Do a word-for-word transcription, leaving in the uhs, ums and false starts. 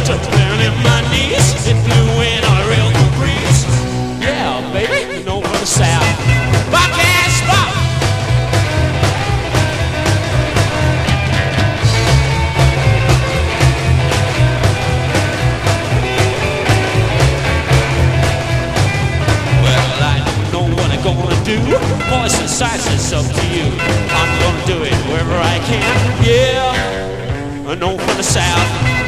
to down in my knees. It blew in a real good breeze. Yeah, baby, you know from the south. I can't stop. Well, I don't know what I'm gonna do. Voice and sights, it's up to you. I'm gonna do it wherever I can. Yeah, I know from the south.